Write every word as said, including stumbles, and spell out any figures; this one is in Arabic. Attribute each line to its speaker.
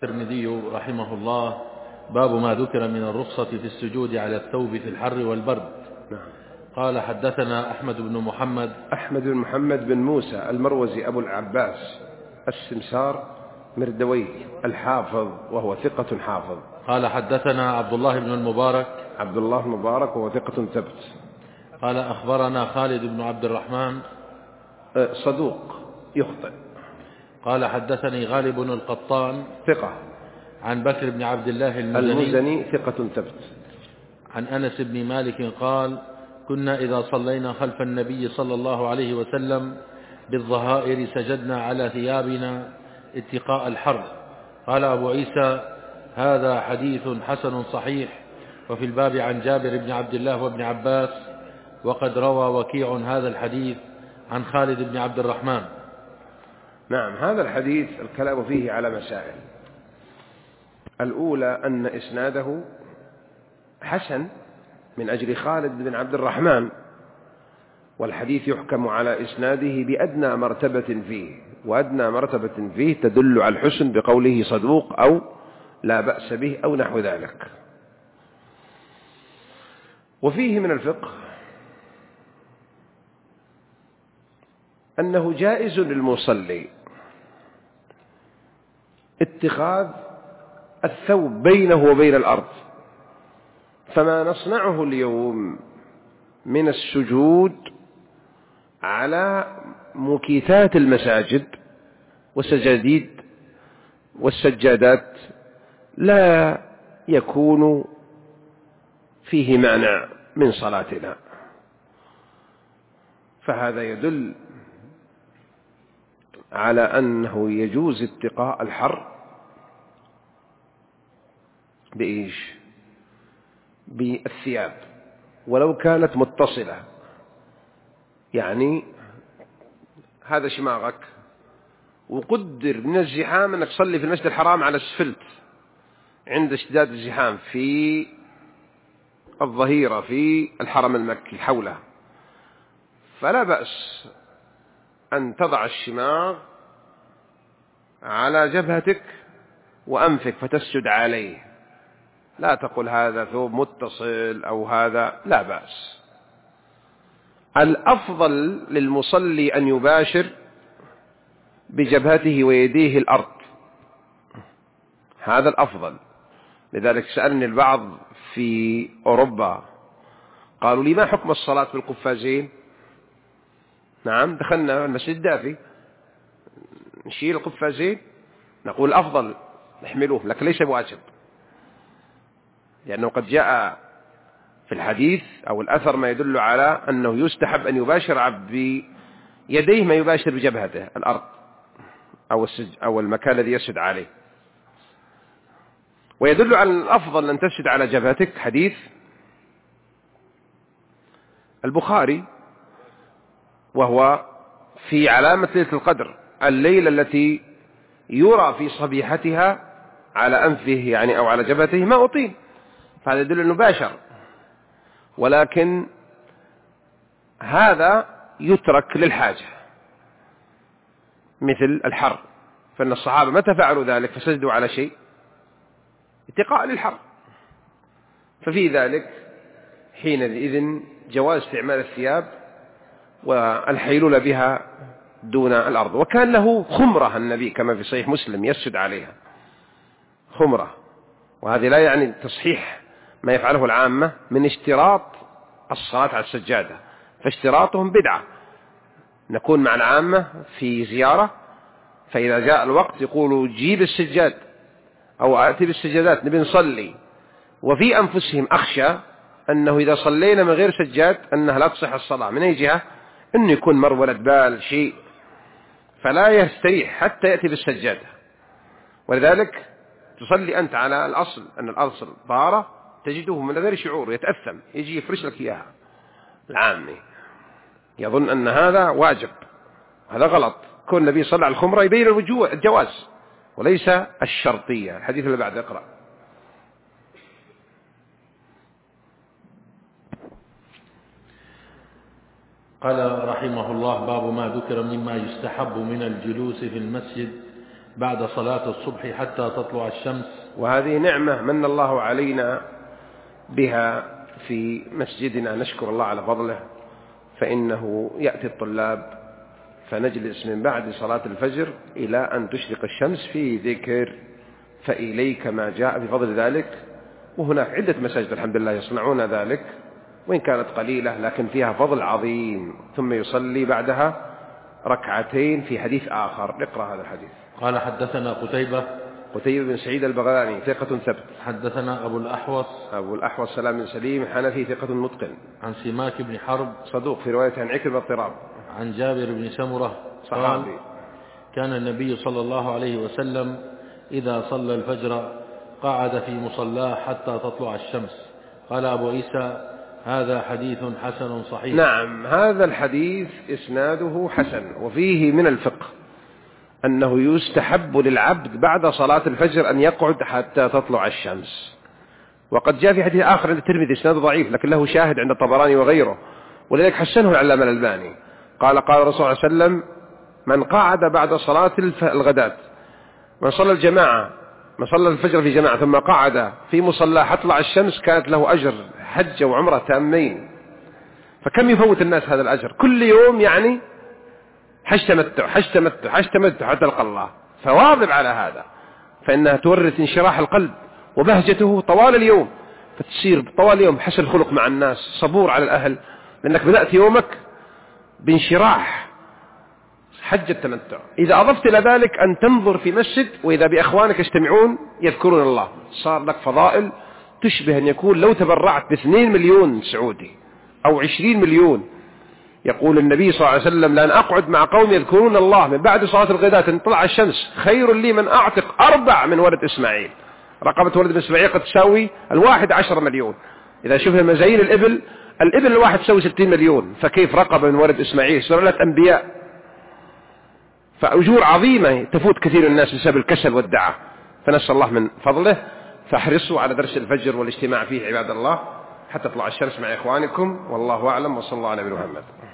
Speaker 1: الترمذي رحمه الله: باب ما ذكر من الرخصة في السجود على الثوب في الحر والبرد.
Speaker 2: نعم.
Speaker 1: قال: حدثنا أحمد بن محمد
Speaker 2: أحمد بن محمد بن موسى المروزي أبو العباس السمسار مردوي الحافظ، وهو ثقة حافظ.
Speaker 1: قال: حدثنا عبد الله بن المبارك
Speaker 2: عبد الله المبارك وهو ثقة ثبت.
Speaker 1: قال: أخبرنا خالد بن عبد الرحمن
Speaker 2: صدوق يخطئ.
Speaker 1: قال: حدثني غالب بن القطان
Speaker 2: ثقة.
Speaker 1: عن بكر بن عبد الله المزني,
Speaker 2: المزني ثقة ثبت.
Speaker 1: عن أنس بن مالك قال: كنا إذا صلينا خلف النبي صلى الله عليه وسلم بالظهائر سجدنا على ثيابنا اتقاء الحر. قال أبو عيسى: هذا حديث حسن صحيح. وفي الباب عن جابر بن عبد الله وابن عباس، وقد روى وكيع هذا الحديث عن خالد بن عبد الرحمن.
Speaker 2: نعم، هذا الحديث الكلام فيه على مسائل. الأولى أن إسناده حسن من أجل خالد بن عبد الرحمن، والحديث يحكم على إسناده بأدنى مرتبة فيه، وأدنى مرتبة فيه تدل على الحسن بقوله صدوق أو لا بأس به أو نحو ذلك. وفيه من الفقه أنه جائز للمصلي اتخاذ الثوب بينه وبين الأرض، فما نصنعه اليوم من السجود على مكيفات المساجد والسجاديد والسجادات لا يكون فيه معنى من صلاتنا، فهذا يدل على أنه يجوز اتقاء الحر بإيش؟ بالثياب، ولو كانت متصلة. يعني هذا شماغك، وقدر من الزحام أنك تصلي في المسجد الحرام على السفلت عند اشتداد الزحام في الظهيرة في الحرم المكي حوله، فلا بأس أن تضع الشماغ على جبهتك وأنفك فتسجد عليه. لا تقل هذا ثوب متصل أو هذا، لا بأس. الأفضل للمصلي أن يباشر بجبهته ويديه الأرض، هذا الأفضل. لذلك سألني البعض في أوروبا قالوا لي: ما حكم الصلاة بالقفازين؟ نعم، دخلنا المسجد دافي، نشيل القفازين، نقول الأفضل نحملوه، لكن ليس بواجب، لأنه قد جاء في الحديث أو الأثر ما يدل على أنه يستحب أن يباشر عبد بيديه ما يباشر بجبهته الأرض أو السج أو المكان الذي يسجد عليه. ويدل على الأفضل أن تسجد على جبهتك حديث البخاري، وهو في علامة ليلة القدر، الليلة التي يرى في صبيحتها على أنفه يعني أو على جبهته ما أطيل، فهذا يدل أنه باشر. ولكن هذا يترك للحاجة مثل الحر، فإن الصحابة متى فعلوا ذلك فسجدوا على شيء؟ اتقاء للحر، ففي ذلك حينئذ جواز استعمال الثياب والحيلولة بها دون الأرض. وكان له خمرة النبي كما في صحيح مسلم يسجد عليها، خمرة، وهذه لا يعني تصحيح ما يفعله العامة من اشتراط الصلاة على السجادة، فاشتراطهم بدعة. نكون مع العامة في زيارة، فإذا جاء الوقت يقولوا جيب السجاد أو أتي بالسجادات نبي نصلي، وفي أنفسهم أخشى أنه إذا صلينا من غير سجاد أنها لا تصح الصلاة. من أي جهة؟ أنه يكون مر ولد بال شيء، فلا يستريح حتى يأتي بالسجادة. ولذلك تصلي أنت على الأصل أن الأصل طهارة، تجده من غير شعور يتأثم، يجي يفرش لك إياها العامي يظن أن هذا واجب، هذا غلط. كون النبي صلى على الخمرة يبين الوجوه الجواز وليس الشرطية. الحديث اللي بعد اقرأ.
Speaker 1: قال رحمه الله: باب ما ذكر مما يستحب من الجلوس في المسجد بعد صلاة الصبح حتى تطلع الشمس.
Speaker 2: وهذه نعمة من الله علينا بها في مسجدنا، نشكر الله على فضله، فإنه يأتي الطلاب فنجلس من بعد صلاة الفجر إلى أن تشرق الشمس في ذكر فإليك ما جاء بفضل ذلك. وهناك عدة مساجد الحمد لله يصنعون ذلك، وإن كانت قليلة لكن فيها فضل عظيم. ثم يصلي بعدها ركعتين في حديث آخر. نقرأ هذا الحديث.
Speaker 1: قال حدثنا قتيبة
Speaker 2: قتيبة بن سعيد البغلاني ثقة ثبت.
Speaker 1: حدثنا أبو الأحوص
Speaker 2: أبو الأحوص سلام بن سليم حنفي ثقة متقن.
Speaker 1: عن سماك بن حرب
Speaker 2: صدوق في رواية عن عكرمة اضطراب.
Speaker 1: عن جابر بن سمرة
Speaker 2: صحابي.
Speaker 1: كان النبي صلى الله عليه وسلم إذا صلى الفجر قعد في مصلاه حتى تطلع الشمس. قال أبو عيسى هذا حديث حسن صحيح.
Speaker 2: نعم، هذا الحديث إسناده حسن، وفيه من الفقه أنه يستحب للعبد بعد صلاة الفجر أن يقعد حتى تطلع الشمس. وقد جاء في حديث آخر عند الترمذي إسناده ضعيف لكن له شاهد عند الطبراني وغيره، ولذلك حسنه العلامة الألباني. قال قال الرسول صلى الله عليه وسلم من قعد بعد صلاة الغداة، من صلى الجماعة من صلى الفجر في جماعة ثم قعد في مصلى حتى تطلع الشمس كانت له أجر حج وعمرة تامين. فكم يفوت الناس هذا الأجر كل يوم؟ يعني حج تمتع حج تمتع حج تمتع حتى تلقى الله. فواظب على هذا، فإنها تورث انشراح القلب وبهجته طوال اليوم، فتصير طوال اليوم حسن الخلق مع الناس، صبور على الأهل، لأنك بدأت يومك بانشراح حج التمتع. إذا أضفت إلى ذلك أن تنظر في مسجد وإذا بأخوانك يجتمعون يذكرون الله، صار لك فضائل تشبه أن يكون لو تبرعت باثنين مليون سعودي أو عشرين مليون. يقول النبي صلى الله عليه وسلم لأن أقعد مع قوم يذكرون الله من بعد صلاة الغداة أن تطلع الشمس خير لي من أعتق أربع من ولد إسماعيل. رقبة ولد إسماعيل قد تساوي الواحد عشر مليون. إذا شفنا مزايين الإبل، الإبل الواحد تساوي ستين مليون، فكيف رقبة من ولد إسماعيل سلالة أنبياء؟ فأجور عظيمة تفوت كثير الناس بسبب الكسل والدعاء. فنسأل الله من فضله، فاحرصوا على درس الفجر والاجتماع فيه عباد الله حتى تطلع الشمس مع إخوانكم. والله أعلم، وصلى الله على نبينا محمد.